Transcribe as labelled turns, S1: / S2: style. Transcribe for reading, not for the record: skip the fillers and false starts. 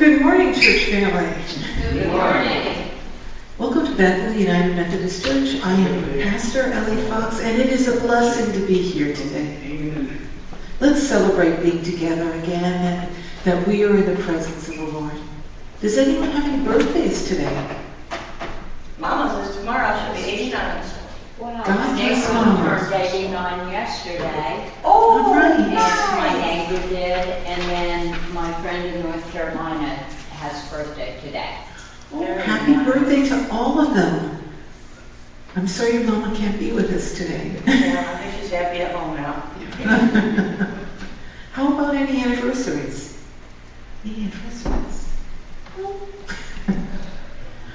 S1: Good morning, church family.
S2: Good morning.
S1: Welcome to Bethel United Methodist Church. I am Pastor Ellie Fox, and it is a blessing to be here today. Let's celebrate being together again and that we are in the presence of the Lord. Does anyone have any birthdays today?
S2: Mama says tomorrow she'll be 89.
S3: Well,
S1: God
S3: my
S1: bless
S3: neighbor
S1: Mama.
S3: turned 89 yesterday,
S2: Oh,
S1: All right.
S3: and my neighbor did, and then my friend in North Carolina has birthday today.
S1: Oh,
S2: Very
S1: happy
S2: nice.
S1: birthday to all of them. I'm sorry your mama can't be with us today.
S2: Yeah, I think she's happy at home now.
S1: How about any anniversaries? Any anniversaries?